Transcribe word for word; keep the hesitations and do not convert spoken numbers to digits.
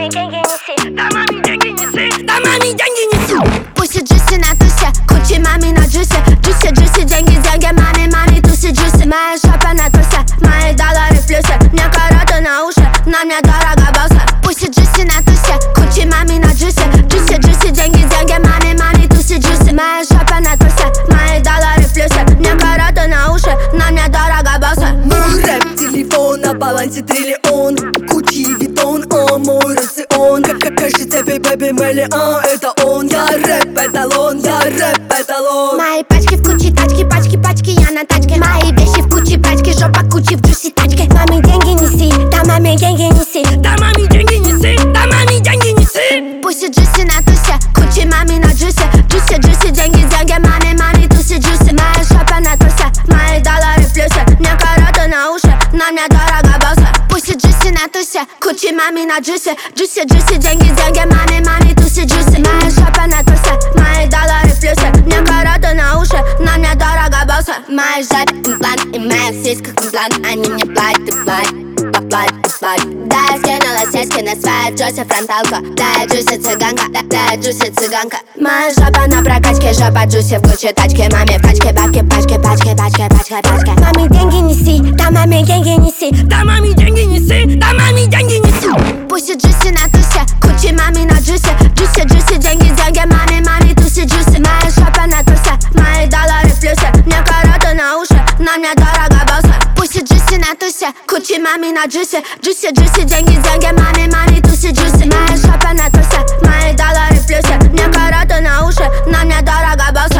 маме деньги неси, да маме деньги неси, да маме деньги неси. Пусть джуси на тусе, кучи маме на джусе, джуси, джуси, деньги, деньги, маме, маме, туси, джуси. Моя шапа на тусе, мои доллары в плюсе, мне караты на уши, на мне дорого босса. Пусть джуси на тусе, кучи маме на джусе, джуси, джуси, деньги, деньги, маме, маме, туси, джуси. Моя шапа на тусе, мои доллары в плюсе, мне караты на уши, на мне дорого босса. Мой рэп-телефон на балансе триллион, Гуччи, Виттон, о, мой рацион. Как кажется, бэби, миллион, это он. Я рэп-эталон, я рэп-эталон. Мои пачки в куче, тачки, пачки, пачки, я на тачке. Мои вещи в куче, пачки, жопа кучи в джуси тачке. Маме деньги неси, да маме деньги неси, да маме деньги неси, да маме деньги неси. Пусть джуси на тусе, кучи маме на джусе, джуси, джуси, деньги, деньги, маме, маме, туси, джуси. Моя шапа на тусе, мои доллары в плюсе, мне караты на уши, на мне дорого босса. Пусть джуси на тусе, кучи маме на джусе, джуси, джуси, деньги, деньги, маме, маме, туси, джуси. Моя шапа на тусе, мои доллары в плюсе, мне караты на уши, на мне дорого босса. Моя жопа имплант и моя сиська имплант, они мне платят и платят, платят и платят. Да, я скинула сиськи на свою джуси фронталку, да, я джуси цыганка, да, да, я джуси цыганка. Моя жопа на прокачке, жопа джуси в куче тачки. Маме пачки, бабки, пачки, пачки, пачки, пачки, пачки. Маме деньги неси, да маме деньги неси, да маме деньги неси, да маме деньги неси. Пусть джуси на тусе, кучи маме на джусе, джуси, джуси, деньги, деньги, маме, маме, туси, джуси. Моя шапа на тусе, мои доллары в плюсе, мне караты на уши, на мне дорого босса. Пусть джуси на тусе, кучи маме на джусе, джуси, джуси, деньги, деньги, маме, маме, туси, джуси. Моя шапа на тусе, мои доллары в плюсе, мне караты на уши, на мне дорого босса.